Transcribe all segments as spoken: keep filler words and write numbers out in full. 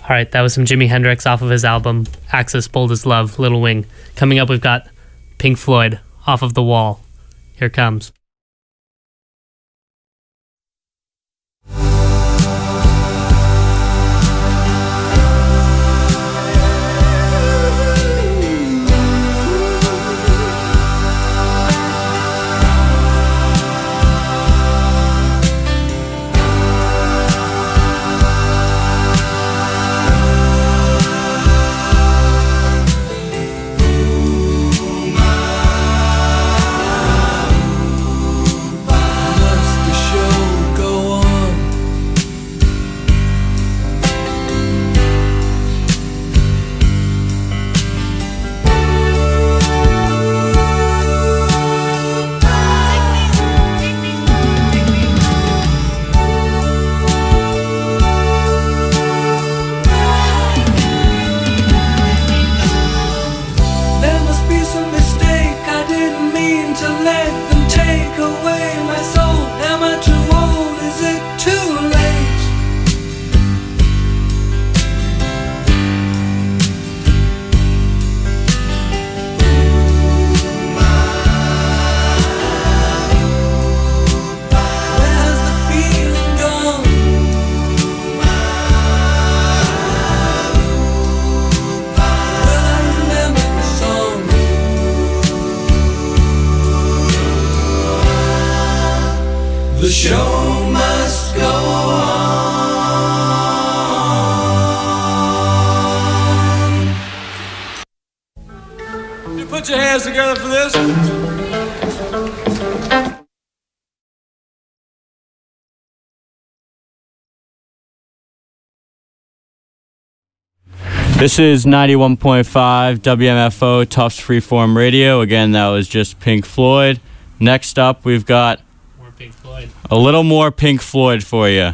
All right, that was some Jimi Hendrix off of his album Axis Bold as Love, Little Wing. Coming up, we've got Pink Floyd off of The Wall. Here it comes. The show must go on. You put your hands together for this. This is ninety-one point five W M F O Tufts Freeform Radio. Again, that was just Pink Floyd. Next up, we've got Pink Floyd. A little more Pink Floyd for you.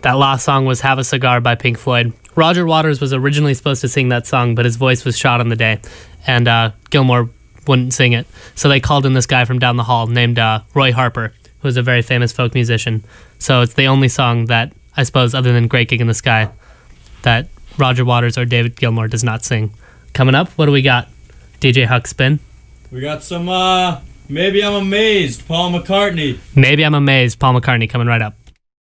That last song was Have a Cigar by Pink Floyd. Roger Waters was originally supposed to sing that song, but his voice was shot on the day, and uh, Gilmore wouldn't sing it. So they called in this guy from down the hall named uh, Roy Harper, who was a very famous folk musician. So it's the only song that, I suppose, other than Great Gig in the Sky, that Roger Waters or David Gilmour does not sing. Coming up, what do we got? D J Huck Spin? We got some, uh, Maybe I'm Amazed, Paul McCartney. Maybe I'm Amazed, Paul McCartney, coming right up.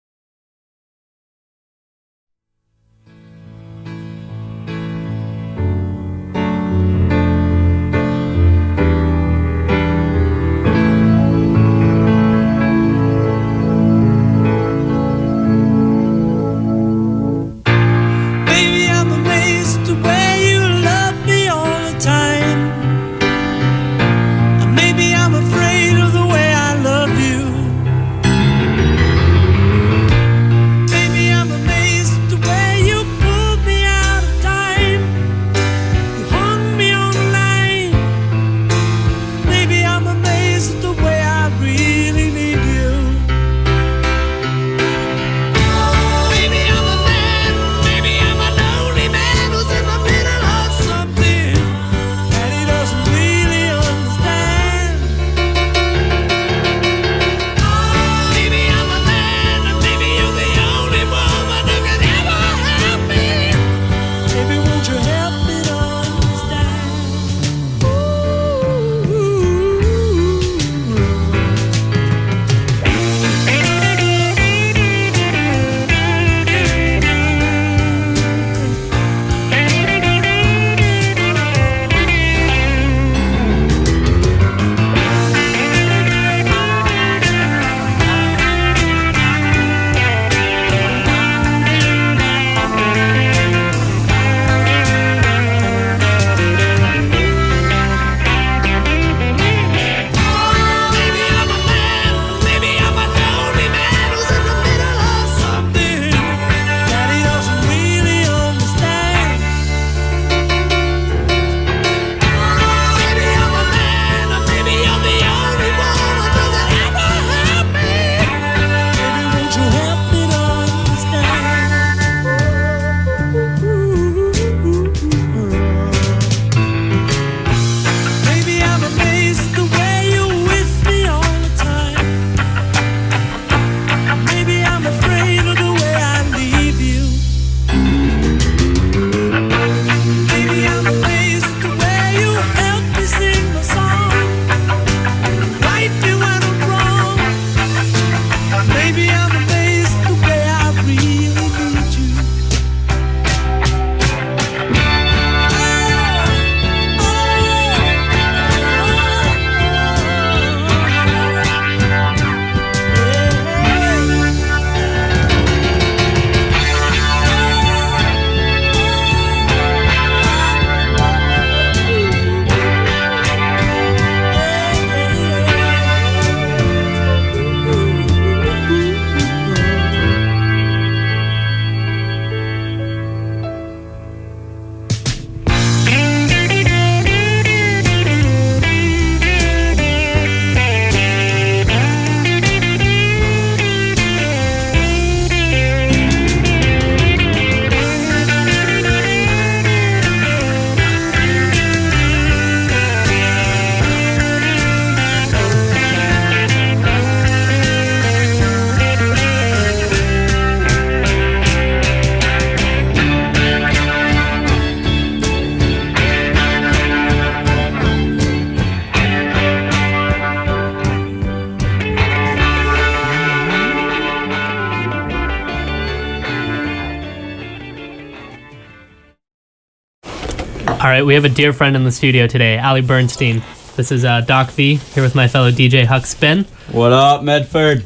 All right, we have a dear friend in the studio today, Ali Bernstein. This is uh, Doc V, here with my fellow D J Huck Spin. What up, Medford?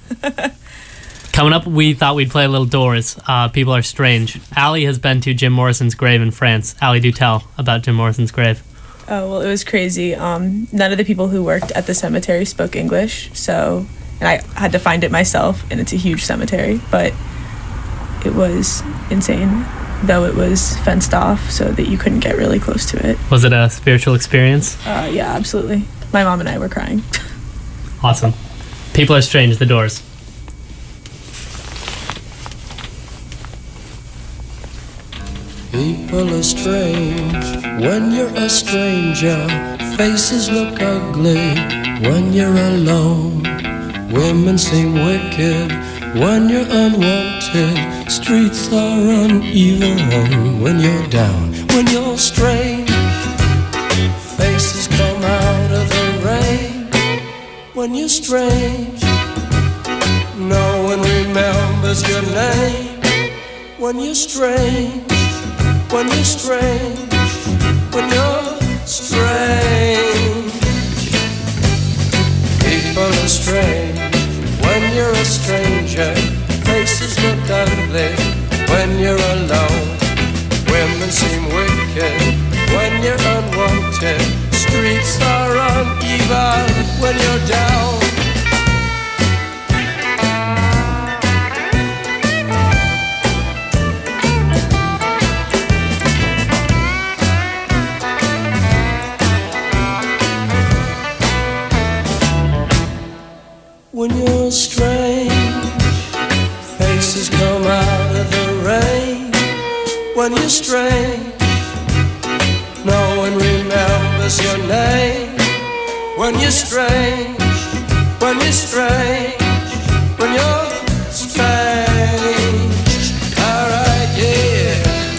Coming up, we thought we'd play a little Doors. Uh, People Are Strange. Ali has been to Jim Morrison's grave in France. Ali, do tell about Jim Morrison's grave. Oh, well, it was crazy. Um, none of the people who worked at the cemetery spoke English, so, and I had to find it myself, and it's a huge cemetery, but it was insane, though it was fenced off so that you couldn't get really close to it. Was it a spiritual experience? Uh, yeah, absolutely. My mom and I were crying. Awesome. People Are Strange, The Doors. People are strange when you're a stranger. Faces look ugly when you're alone. Women seem wicked when you're unwanted. Streets are uneven when you're down. When you're strange, faces come out of the rain. When you're strange, no one remembers your name. When you're strange, when you're strange, when you're strange. People are strange when you're a stranger. Faces look ugly when you're alone. Women seem wicked when you're unwanted. Streets are uneven when you're down. When you're strange, faces come out of the rain. When you're strange, no one remembers your name. When you're strange, when you're strange, when you're strange. Alright, yeah.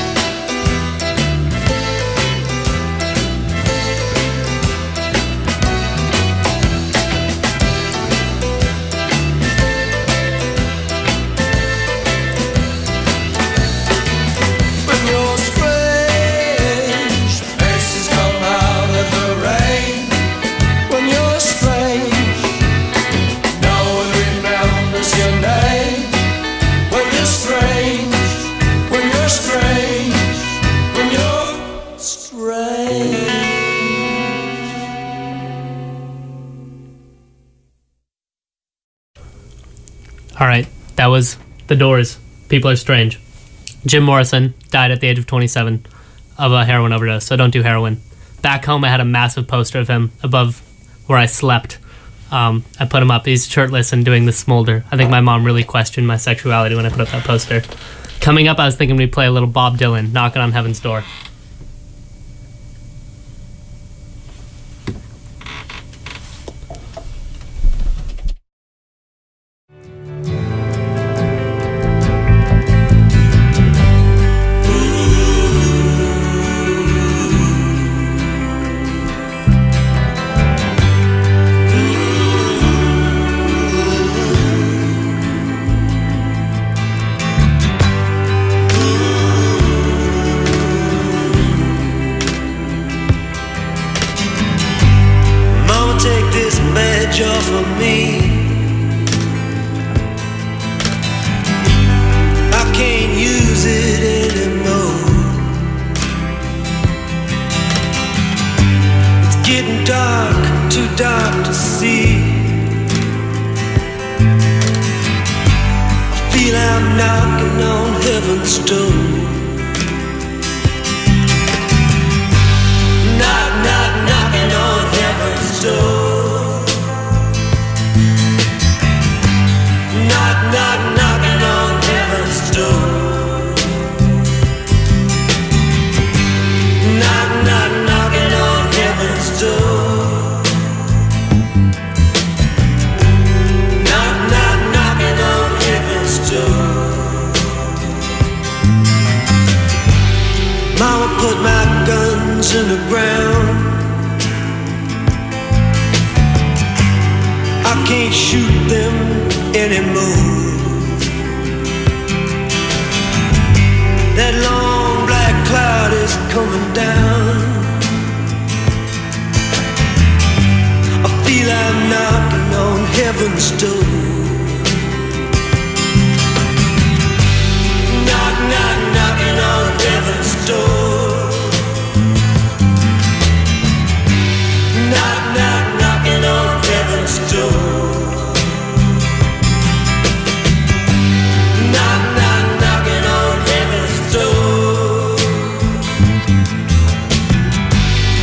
All right, that was The Doors. People Are Strange. Jim Morrison died at the age of twenty-seven of a heroin overdose, so don't do heroin. Back home, I had a massive poster of him above where I slept. Um, I put him up. He's shirtless and doing the smolder. I think my mom really questioned my sexuality when I put up that poster. Coming up, I was thinking we'd play a little Bob Dylan, Knocking on Heaven's Door.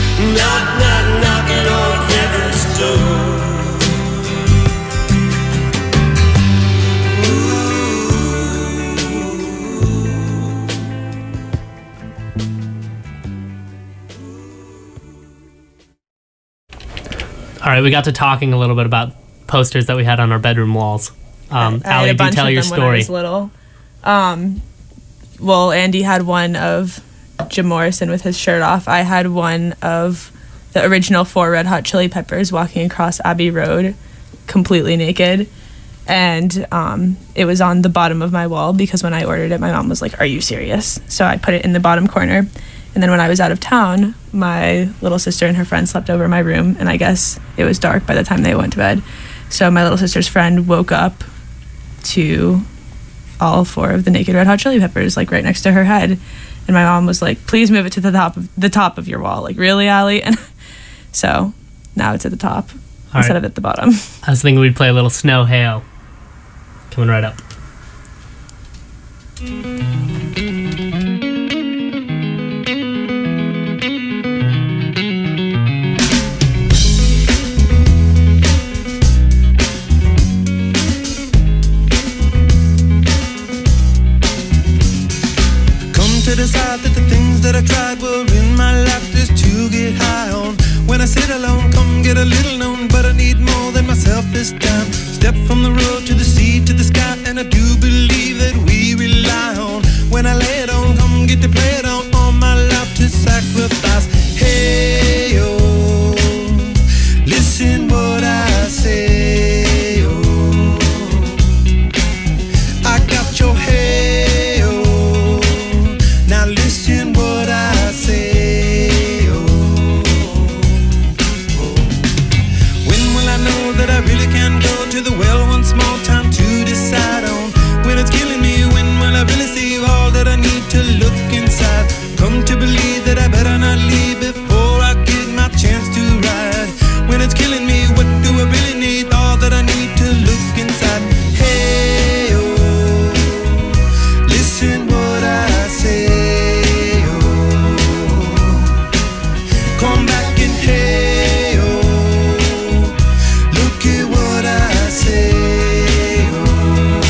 Knock, knock, knocking on heaven's door. All right, we got to talking a little bit about posters that we had on our bedroom walls. Um, I, I Allie, had a do bunch tell of your them when I story. was little. Um, well, Andy had one of Jim Morrison with his shirt off. I had one of the original four Red Hot Chili Peppers walking across Abbey Road completely naked. And um, it was on the bottom of my wall because when I ordered it, my mom was like, "Are you serious?" So I put it in the bottom corner. And then when I was out of town, my little sister and her friend slept over in my room, and I guess it was dark by the time they went to bed. So my little sister's friend woke up to all four of the naked Red Hot Chili Peppers, like right next to her head. And my mom was like, "Please move it to the top of the top of your wall." Like, really, Allie? And so now it's at the top All instead right. of at the bottom. I was thinking we'd play a little Snow Hail. Coming right up. To decide that the things that I tried were in my life just to get high on. When I sit alone, come get a little known, but I need more than myself this time. Step from the road to the sea to the sky, and I do believe that we rely on. When I lay it on, come get to play it on, all my life to sacrifice. Hey, oh, listen what I say, oh, I got your head. Listen what I say, oh, oh. When will I know that I really can go to the well once more? Time to decide on. When it's killing me, when will I really see all that I need to look inside? Come to believe that I better not leave before I get my chance to ride. When it's killing me, what do I really need? All that I need to look inside. Hey, oh, listen what I say. Come back and hey, oh, look at what I say, oh.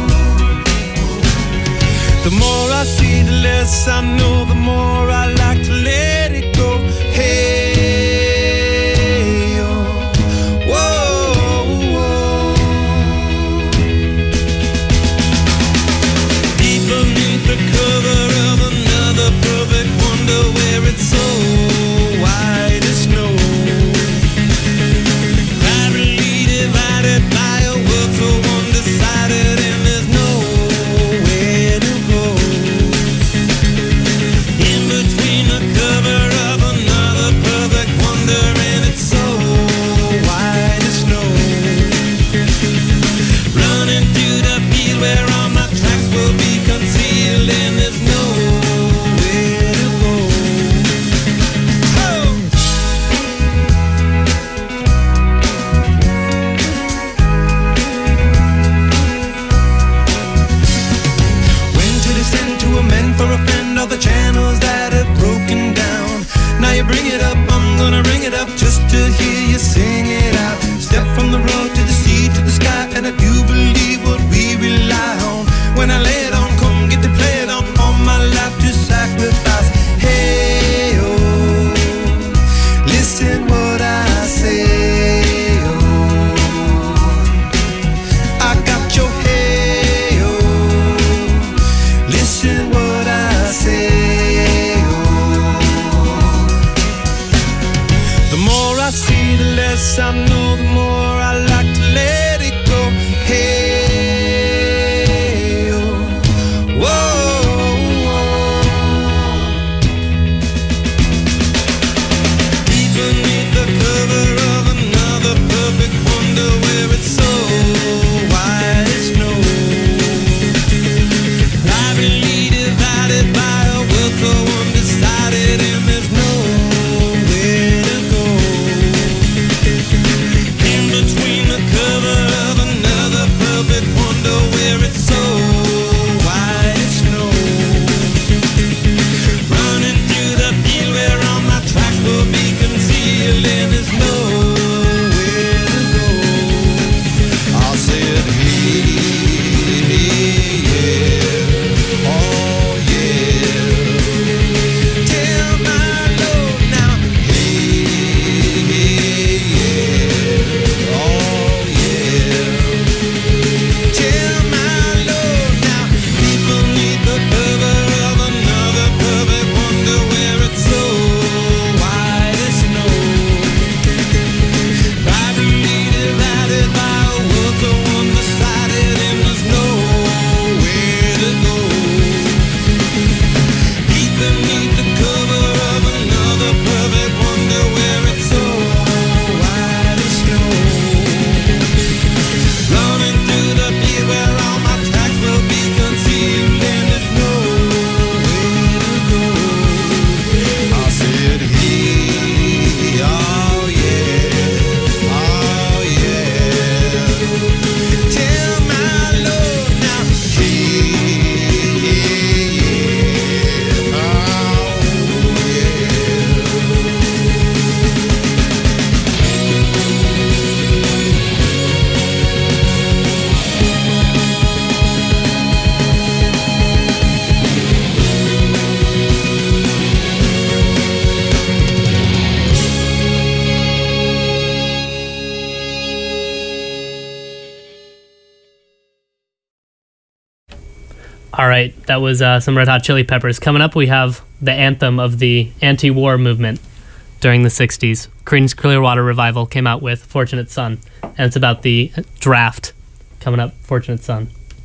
The more I see, the less I know, the more I like to let it go. Hey, oh, whoa, whoa. Deep beneath the cover of another perfect wonder where it's so white as snow, privately divided by a world so undecided, and there's nowhere to go. In between the cover of another perfect wonder, and it's so white as snow, running through the field where all my tracks will be concealed, and there's nowhere to go. For a friend, all the channels that have broken down. Now you bring it up, I'm gonna ring it up just to hear you sing it out. Step from the road to the sea to the sky, and I do believe what we rely on. When I lay it on, come get to play it on, all my life to sacrifice. Hey, oh, listen what I say, oh, I got your hey, oh, listen what say, oh. The more I see, the less I know, the more I like to let it go. Hey, oh, whoa, whoa. Deep beneath the cover of another perfect wonder where it's so white as snow, privately divided by a world so undecided, and there's nowhere to go. In between the cover of another perfect wonder where it's so white as snow, running through the field where all my tracks will be concealed, and there's nowhere to go. I'll say it, hey, yeah, oh yeah. Tell my Lord now, hey, hey, yeah. All right, that was uh, some Red Hot Chili Peppers. Coming up, we have the anthem of the anti-war movement during the sixties. Creedence Clearwater Revival came out with Fortunate Son, and it's about the draft coming up, Fortunate Son.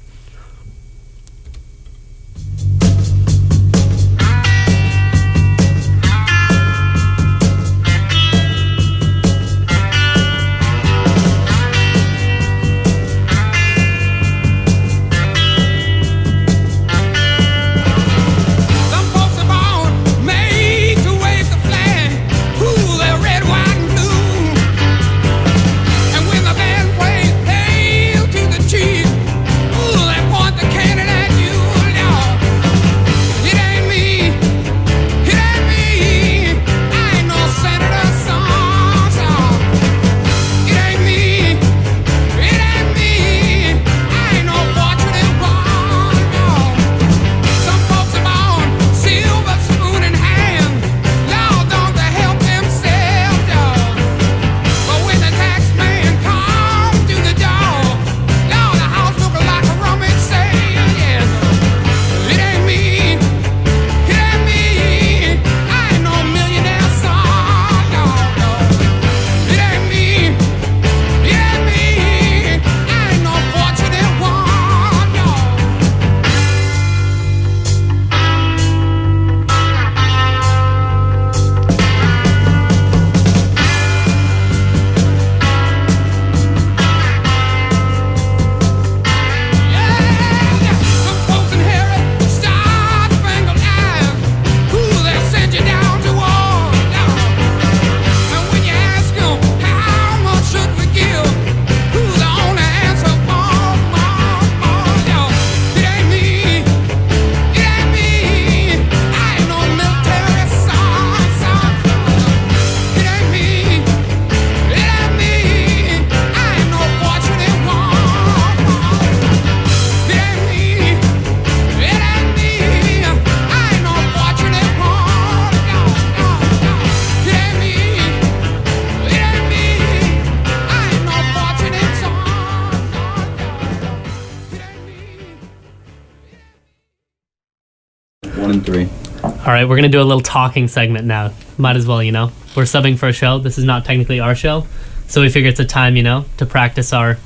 One and three. All right, we're going to do a little talking segment now. Might as well, you know. We're subbing for a show. This is not technically our show. So we figure it's a time, you know, to practice our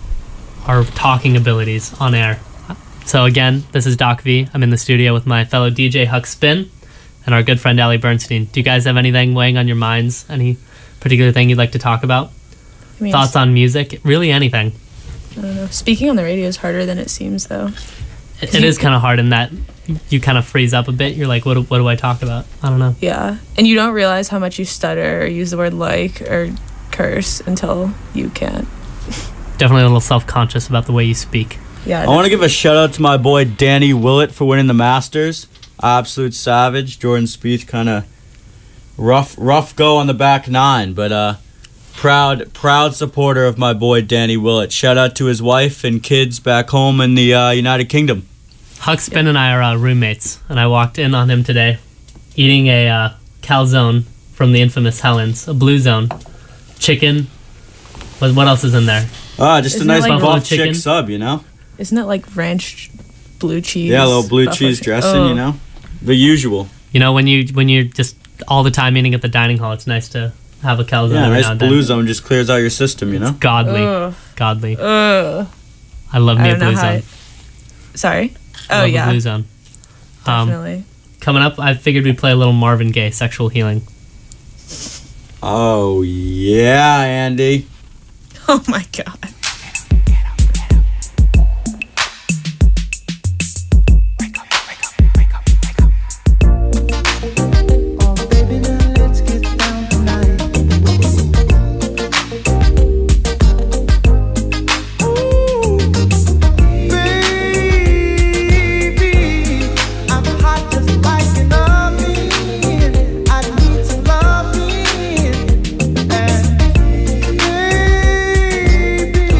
our talking abilities on air. So again, this is Doc V. I'm in the studio with my fellow D J Huck Spin and our good friend Ali Bernstein. Do you guys have anything weighing on your minds? Any particular thing you'd like to talk about? I mean, Thoughts on music? Really anything. I don't know. Speaking on the radio is harder than it seems, though. It, it is kind of hard in that you kind of freeze up a bit. You're like, what do, what do I talk about? I don't know. Yeah. And you don't realize how much you stutter or use the word like or curse until you can't. Definitely a little self-conscious about the way you speak. Yeah. I want to give a shout out to my boy Danny Willett for winning the Masters. Absolute savage. Jordan Spieth kind of rough rough go on the back nine, but uh, proud proud supporter of my boy Danny Willett. Shout out to his wife and kids back home in the uh, United Kingdom. Huck Spin and I are uh, roommates, and I walked in on him today eating a uh, calzone from the infamous Helen's, a Blue Zone. Chicken. What, what else is in there? Ah, just Isn't a it nice like buff buffalo chicken? chick sub, you know? Isn't it like ranch blue cheese? Yeah, a little blue buffalo cheese chicken? dressing, Oh. you know? The usual. You know, when you when you're just all the time eating at the dining hall, it's nice to have a calzone. Yeah, a every nice now and then. Blue Zone just clears out your system, you know? Godly, Ugh. godly. Ugh. I love I me a don't know Blue how Zone. I- Sorry? Oh, Love a yeah. Blue Zone. Um, Definitely. coming up, I figured we'd play a little Marvin Gaye, Sexual Healing. Oh, yeah, Andy. Oh, my God. Baby,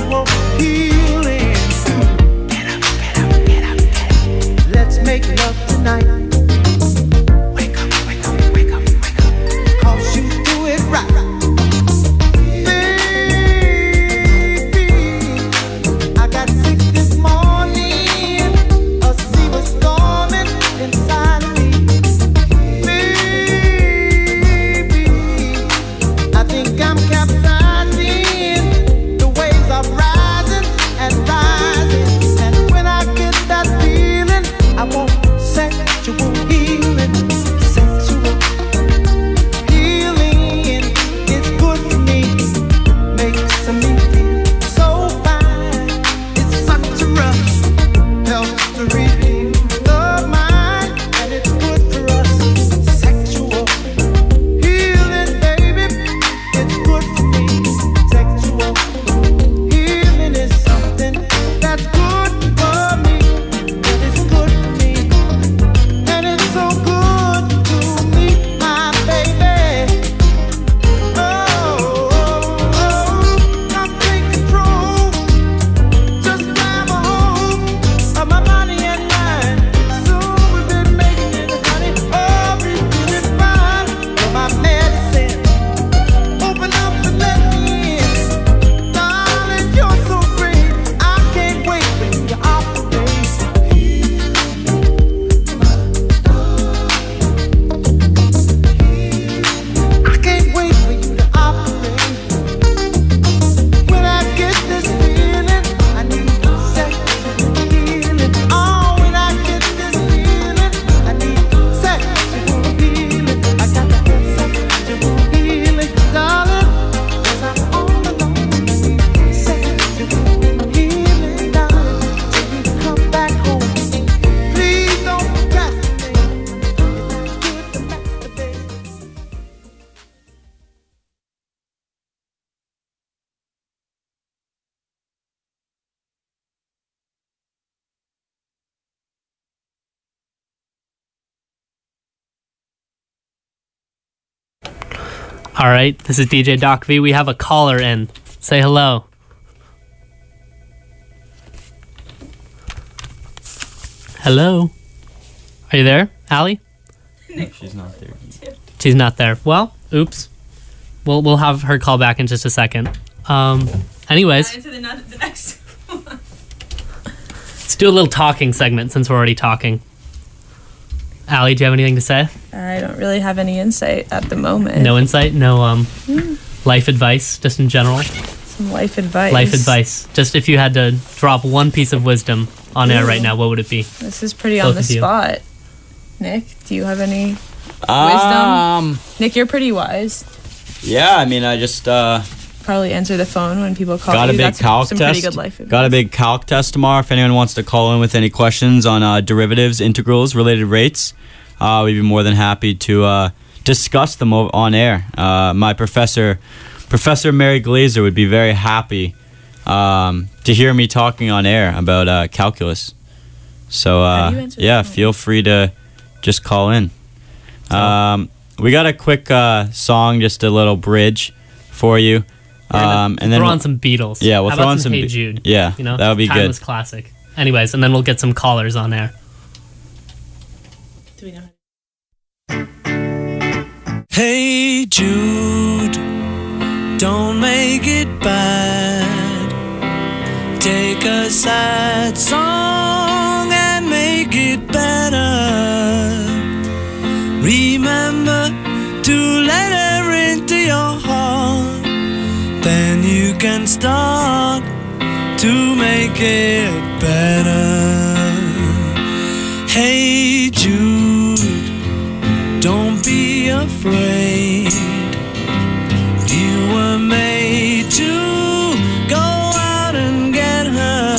sexual healing. Get up, get up, get up, get up. Let's make love tonight. Wake up, wake up, wake up, wake up. 'Cause you do it right. Baby, I got sick this morning. A sea was storming inside of me. Baby, I think I'm capsizing. The waves are rising and rising. And when I get that feeling, I want sexual healing. Sexual healing is good for me. Makes me feel so fine. It's such a rush. Helps to redeem the mind. And it's good for us. Sexual healing, baby. It's good for me. Sexual healing is something that's good for me. And it's good for me. And it's so good to me, my baby. Oh, oh, oh. Come take control. Just grab a hold of my body and mind. Soon we've been making it, honey. Oh, we feeling fine. You're my medicine. Open up and let me in. Darling, you're so great. I can't wait for you to operate. I can't wait for you to operate. When I get this feeling, I need sexual healing. Oh, when I get this feeling, I need sexual healing. I got to get sexual healing, darling. 'Cause I'm all alone. I need sexual healing, darling. Till you come back home. Please don't procrastinate. It's good to masturbate. All right, this is D J Doc V. We have a caller in. Say hello. Hello. Are you there, Allie? She's not there. She's not there. Well, oops. We'll we'll have her call back in just a second. Um. Anyways, Into the, ne- the next one. let's do a little talking segment since we're already talking. Allie, do you have anything to say? I don't really have any insight at the moment. No insight, no um, life advice, just in general. Some life advice. Life advice. Just if you had to drop one piece of wisdom on air right now, what would it be? This is pretty Both on the of you. spot. Nick, do you have any? Um, Nick, you're pretty wise. yeah, I mean, I just uh, Probably answer the phone when people call got a you. big That's calc some test. pretty good life advice. Got a big calc test tomorrow. If anyone wants to call in with any questions on uh, derivatives, integrals, related rates, uh, we'd be more than happy to uh, discuss them o- on air. Uh, my professor, Professor Mary Glazer, would be very happy um, to hear me talking on air about uh, calculus. So How uh, do you answer the yeah, phone? feel free to just call in. Um, we got a quick uh, song, just a little bridge for you. Um, and then throw we'll- on some Beatles. Yeah, we'll How throw about on some some Hey Be- Jude. yeah, you know, that would be good. Timeless classic. Anyways, and then we'll get some callers on air. Do we know? Hey Jude, don't make it bad. Take a sad song and make it better. Remember to let her into your heart. Then you can start to make it better. Hey Jude, don't be afraid. You were made to go out and get her.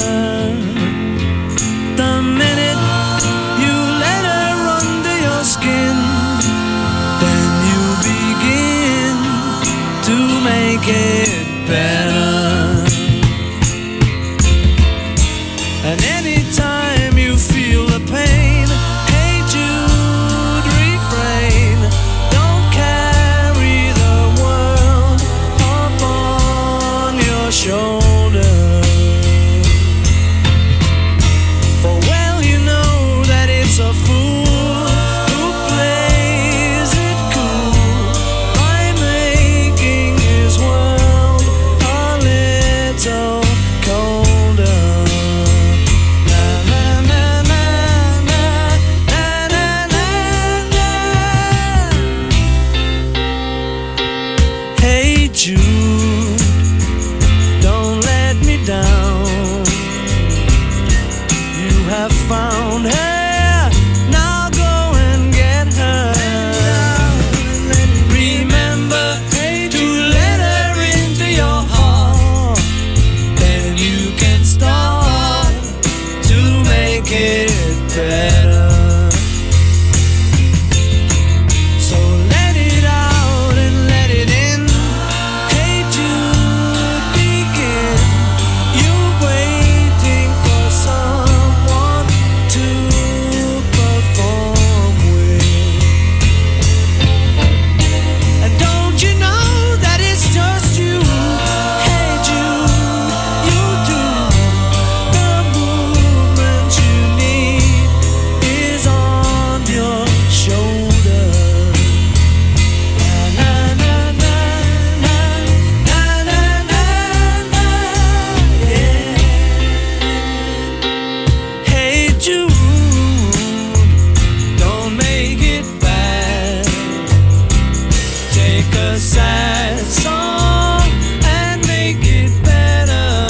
The minute you let her under your skin, then you begin to make it better. And anytime you feel the pain, hey Jude, refrain. Don't carry the world up on your shoulders. make it better. So let it out and let it in. Hey Jude, begin. You're waiting for someone to perform with. And don't you know that it's just you? Hey Jude, you do the movement you need is on your shoulder. Na na na na na na na na, yeah. Hey Jude, don't make it bad. Take a sad song and make it better.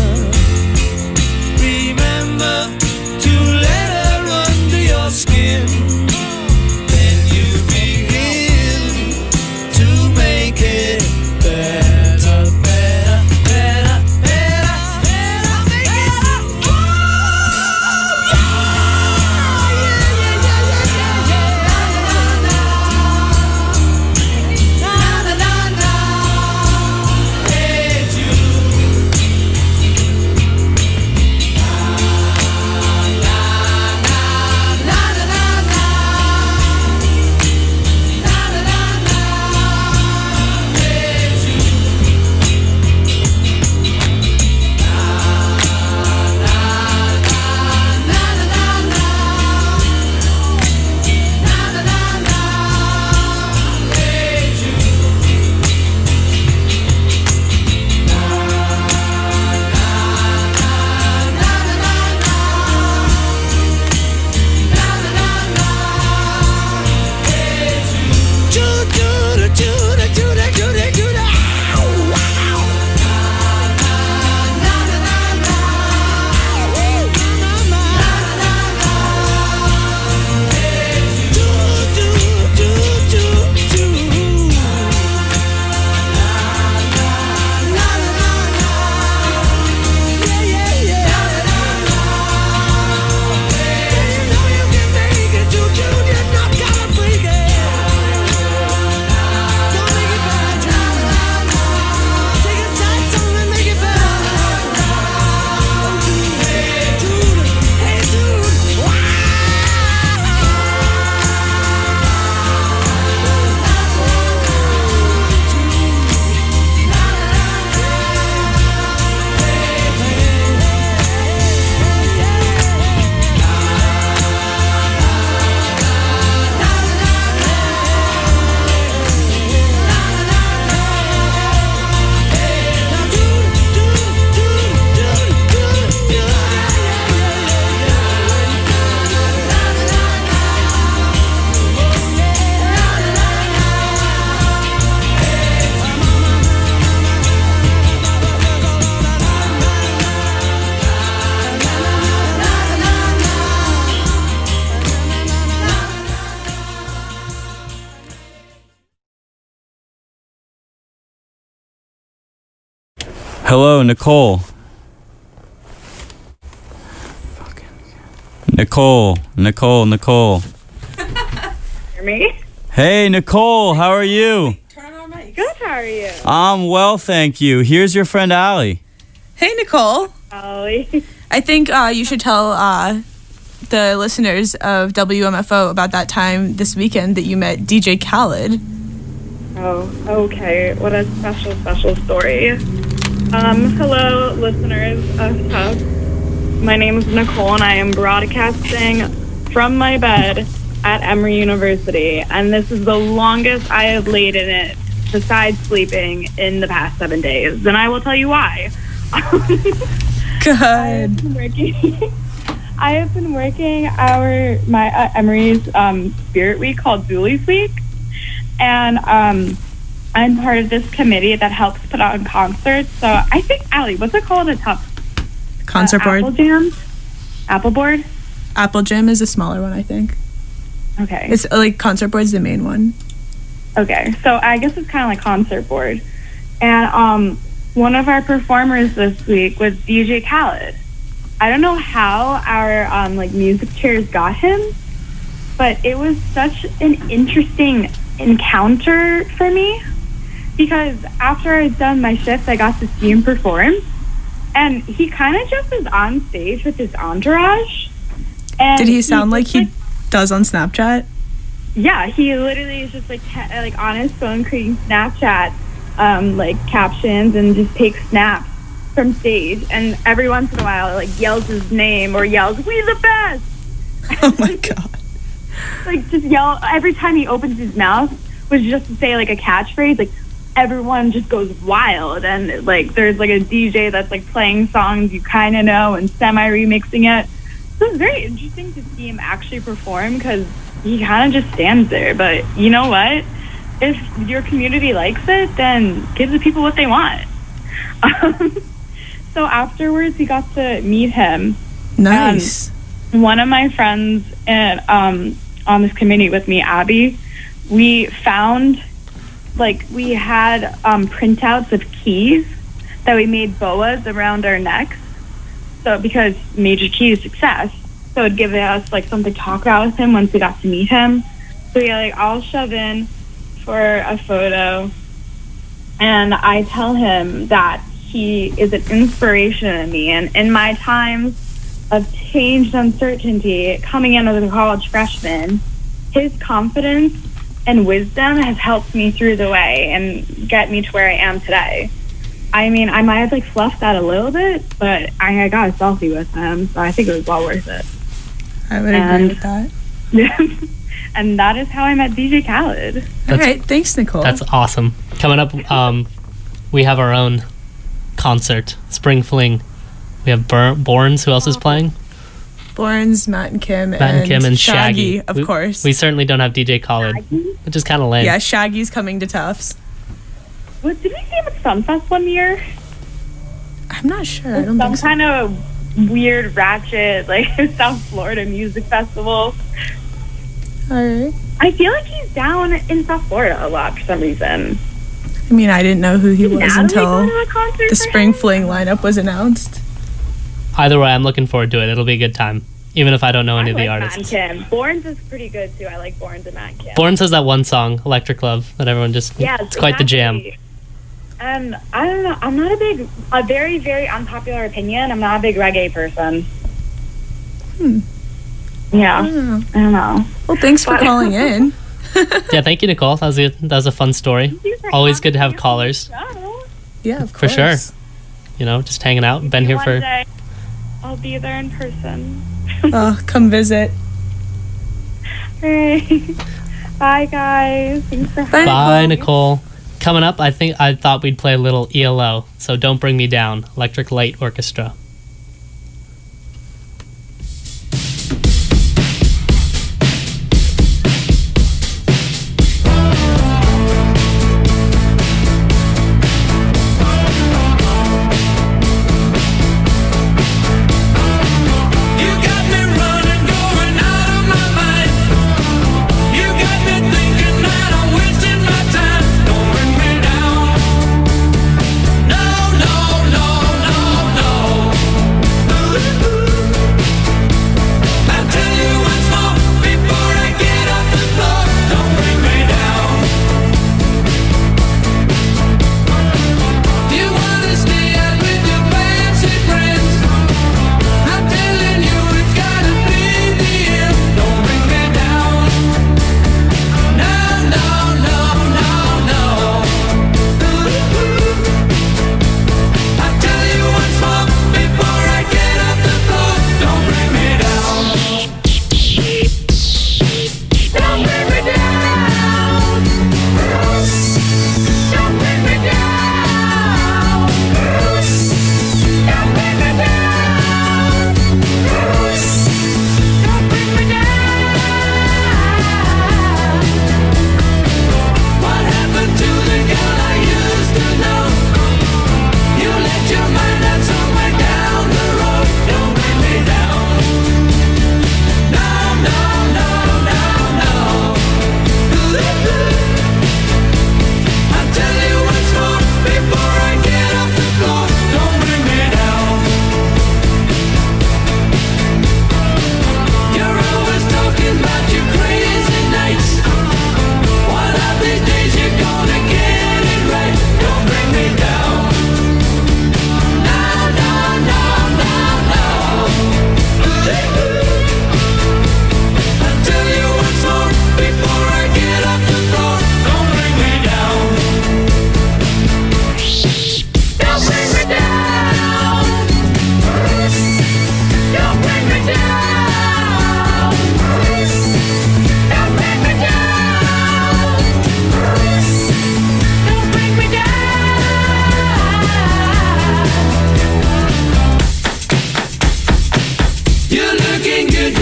Remember to let her under your skin. Then you begin to make it better, better, better, better, better, make it better. Oh, yeah, yeah, yeah, yeah, yeah, yeah, yeah. Na na na na, hey Jude. Na na na na na na na, na na na na, hey Jude. Na na na na na na na, na na na na, hey Jude. Jude, Jude, Jude, Jude, Jude, Jude. Ow, wow. Na na na na, woo, na na na, hey Jude, Jude, Jude, Jude, Jude. Na na na na, yeah, yeah, yeah. You know you can make it, Jude, Jude. You're not gonna freak it. Don't make it bad, Jude. Take a sad song and make it better. Oh, Jude, hey Jude, hey Jude, wow. Hello, Nicole. Nicole, Nicole, Nicole. Hear me? Hey, Nicole, how are you? Good, how are you? I'm well, thank you. Here's your friend Allie. Hey, Nicole. Ollie. I think uh, you should tell uh, the listeners of W M F O about that time this weekend that you met D J Khaled. Oh, okay. What a special, special story. Um, hello, listeners of Tough. My name is Nicole, and I am broadcasting from my bed at Emory University, and this is the longest I have laid in it, besides sleeping, in the past seven days. And I will tell you why. Good. I have been working. I have been working our my uh, Emory's um, Spirit Week called Dooley's Week, and um, I'm part of this committee that helps put on concerts. So I think, Allie, what's it called? A top Concert uh, board. Apple Jam? Apple board? Apple Jam is a smaller one, I think. Okay. It's uh, like concert board's the main one. Okay. So I guess it's kind of like concert board. And um, one of our performers this week was D J Khaled. I don't know how our um, like music chairs got him, but it was such an interesting encounter for me because after I'd done my shift, I got to see him perform, and he kind of just was on stage with his entourage. And Did he sound like just, he does on Snapchat? Yeah, he literally is just like te- like on his phone creating Snapchat um, like captions and just takes snaps from stage, and every once in a while like yells his name or yells "We the best." Oh my god. Like just yell every time he opens his mouth was just to say like a catchphrase. Like everyone just goes wild, and like there's like a D J that's like playing songs you kind of know and semi remixing it. So it's very interesting to see him actually perform because he kind of just stands there. But you know what? If your community likes it, then give the people what they want. Um, so afterwards, we got to meet him. Nice. Um, one of my friends and um, on this committee with me, Abby, we found like we had um, printouts of keys that we made boas around our necks. So because Major Key is success, so it'd give us like something to talk about with him once we got to meet him. So we like all shove in for a photo, and I tell him that he is an inspiration to me, and in my times of change and uncertainty coming in as a college freshman, his confidence and wisdom has helped me through the way and get me to where I am today. I mean, I might have like fluffed that a little bit, but I, I got a selfie with him, so I think it was well worth it. I would And- agree with that. And that is how I met D J Khaled. All That's- right, thanks, Nicole. That's awesome. Coming up, um, we have our own concert, Spring Fling. We have Bur- Borns. Who else is playing? Borns, Matt and Kim, Matt and, and Kim and Shaggy. of we, course. We certainly don't have D J Khaled, which is kind of lame. yeah, Shaggy's coming to Tufts. What, did we see him at Sunfest one year? I'm not sure. I don't Some think so. kind of weird ratchet, like South Florida music festival. All right. I feel like he's down in South Florida a lot for some reason. I mean, I didn't know who he was Natalie go until to a concert the for Spring him? Fling lineup was announced. Either way, I'm looking forward to it. It'll be a good time, even if I don't know any I of the like artists. Matt and Kim. Borns is pretty good too. I like Borns and Matt and Kim. Borns has that one song, Electric Love, that everyone just, Yes, it's quite the jam. exactly. And I don't know. I'm not a big, a very, very unpopular opinion. I'm not a big reggae person. Hmm. Yeah, I don't know. I don't know. Well, thanks for But- calling in. Yeah, thank you, Nicole. That was a, that was a fun story. Thank you for Always good to have having me callers. on the show. Yeah, of For course. sure. You know, just hanging out. Been here One for. day, I'll be there in person. Oh, come visit. Hey. Bye, guys. Thanks for having Bye, me. Nicole. Coming up, I think I thought we'd play a little E L O. So Don't Bring Me Down, Electric Light Orchestra. You got me running, going out of my mind. You got me thinking that I'm wasting my time. Don't bring me down. No, no, no, no, no.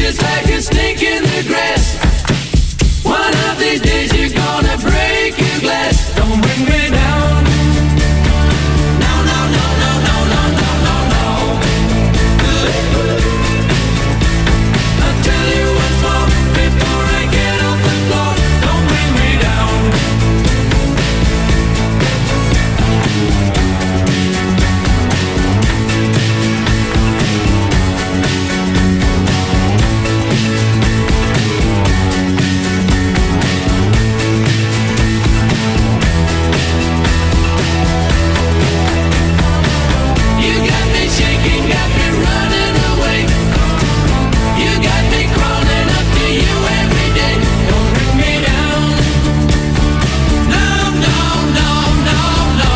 just like a snake in the grass. One of these days you're gonna break your glass. Don't bring me down. No, no, no, no, no, no, no, no, no. I'll tell you once more before I get off the floor. Don't bring me down. You got me shaking, got me running away. You got me crawling up to you every day. Don't bring me down. No, no, no, no, no.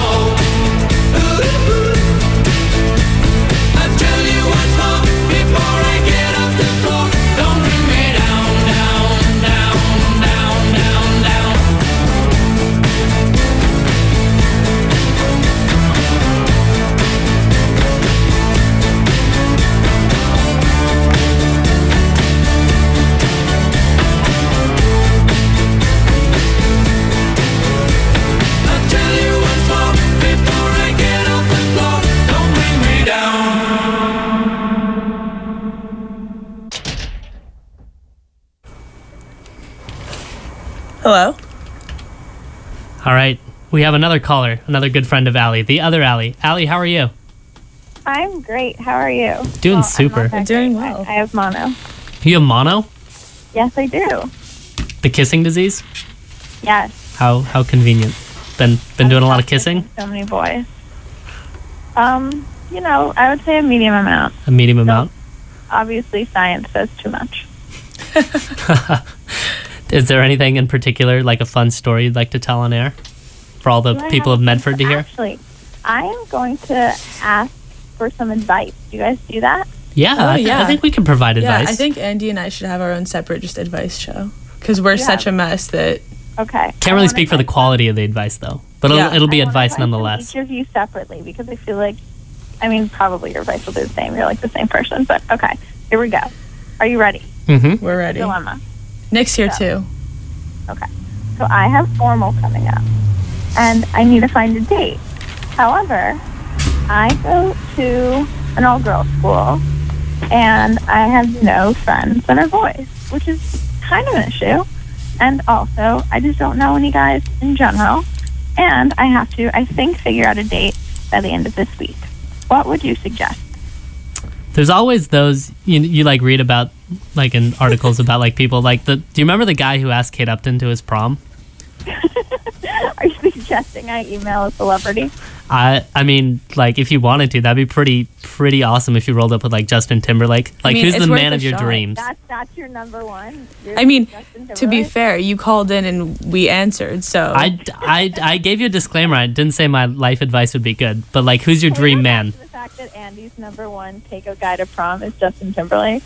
I'll tell you once more before I get off the floor. Don't bring me down, down, down, down, down, down. I'll tell you once more before I get off the floor. Don't bring me down. Hello. All right. We have another caller, another good friend of Allie, the other Allie. Allie, how are you? I'm great. How are you? Doing Well, I'm super. not that I'm doing great. well. I, I have mono. You have mono? Yes, I do. The kissing disease? Yes. How how convenient. Been been doing a lot of kissing? So many boys. Um, you know, I would say a medium amount. A medium amount? Obviously, science says too much. Is there anything in particular, like a fun story you'd like to tell on air? For all the Do I people have- of Medford to hear? Actually, I am going to ask for some advice. Do you guys do that? Yeah, Oh, I, th- yeah. I think we can provide Yeah, advice. I think Andy and I should have our own separate just advice show because we're Yeah. such a mess that Okay. Can't really speak for the quality of the advice, though. But it'll, Yeah. it'll be I wanna advice advise nonetheless. Each of you separately because I feel like, I mean, probably your advice will be the same. You're like the same person, but okay. Here we go. Are you ready? Mm-hmm. we're ready. Dilemma. Nick's here Yeah. too. Okay. So I have formal coming up, and I need to find a date. However, I go to an all-girls school, and I have no friends that are boys, which is kind of an issue. And also, I just don't know any guys in general, and I have to, I think, figure out a date by the end of this week. What would you suggest? There's always those you, you like read about, like in articles about like people like the. Do you remember the guy who asked Kate Upton to his prom? Are you suggesting I email a celebrity? I I mean, like if you wanted to, that'd be pretty pretty awesome if you rolled up with like Justin Timberlake. Like mean, who's it's the worth man a of your shot. dreams? That's that's your number one. You're I mean, Justin to be Timberlake? fair, you called in and we answered, so I, I, I gave you a disclaimer. I didn't say my life advice would be good, but like, who's your Can we dream go back man? to The fact that Andy's number one take a guy to prom is Justin Timberlake.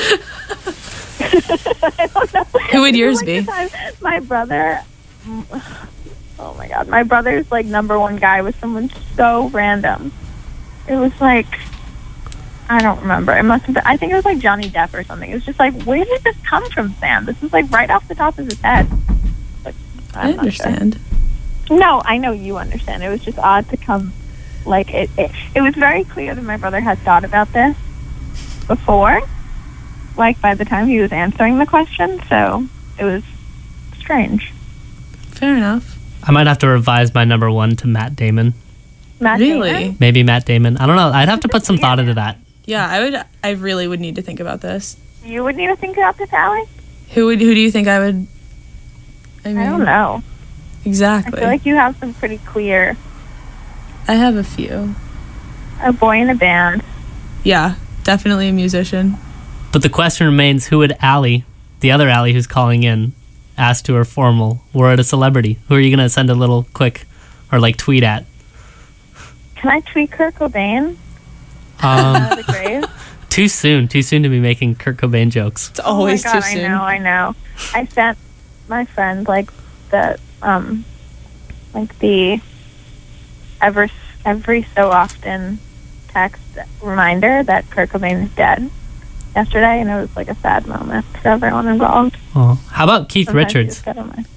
I don't know. Who would This is yours like be? the time My brother. Oh my god, my brother's like number one guy was someone so random. It was like I don't remember. It must have been. I think it was like Johnny Depp or something. It was just like, where did this come from, Sam? This is like right off the top of his head. Like, I I'm not sure. understand. No, I know you understand. It was just odd to come, like, it, it, it was very clear that my brother had thought about this before, like, by the time he was answering the question, so it was strange. Fair enough. I might have to revise my number one to Matt Damon. Matt Really? Damon? Maybe Matt Damon. I don't know. I'd have to put some thought into that. Yeah, I would. I really would need to think about this. You would need to think about this, Allie? Who would? Who do you think I would? I mean, I don't know. I exactly. feel like you have some pretty clear, I have a few. a boy in a band. Yeah, definitely a musician. But the question remains, who would Allie, the other Allie who's calling in, ask to her formal, were it a celebrity? Who are you going to send a little quick or like tweet at? Can I tweet Kurt Cobain Um, out of the grave? too soon. Too soon to be making Kurt Cobain jokes. It's always oh my God, too soon. I know, I know. I sent my friend like the um like the ever every so often text reminder that Kurt Cobain is dead. yesterday, and it was like a sad moment for everyone involved. Oh. How about Keith Sometimes you Richards? just gotta mind.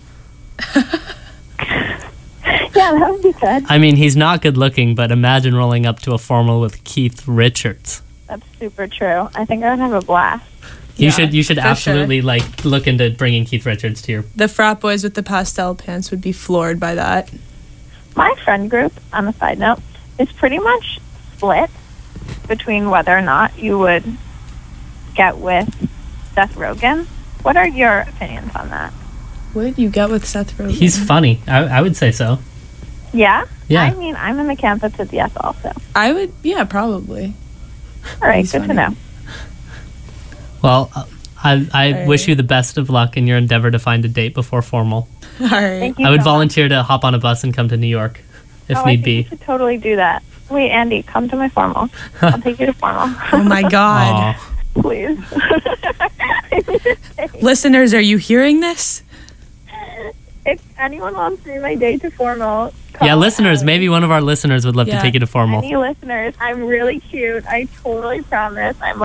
Yeah, that would be good. I mean, he's not good looking, but imagine rolling up to a formal with Keith Richards. That's super true. I think I would have a blast. You Yeah, should you should for absolutely like look into bringing Keith Richards to your. The frat boys with the pastel pants would be floored by that. My friend group, on a side note, is pretty much split between whether or not you would get with Seth Rogen. What are your opinions on that? Would you get with Seth Rogen? He's funny. I, I would say so. Yeah? Yeah. I mean, I'm in the camp that says yes also. I would, yeah, probably. All right, He's good to funny. know. Well, uh, I I All wish right. you the best of luck in your endeavor to find a date before formal. All right. Thank you I would so much. volunteer to hop on a bus and come to New York, if oh, I need think be. you should totally do that. Wait, Andy, come to my formal. I'll take you to formal. Oh my God. Aw. Please. Listeners, are you hearing this? If anyone wants to do my date to formal, Yeah, call listeners, Ellie. maybe one of our listeners would love Yeah. to take you to formal. Any listeners, I'm really cute. I totally promise. I'm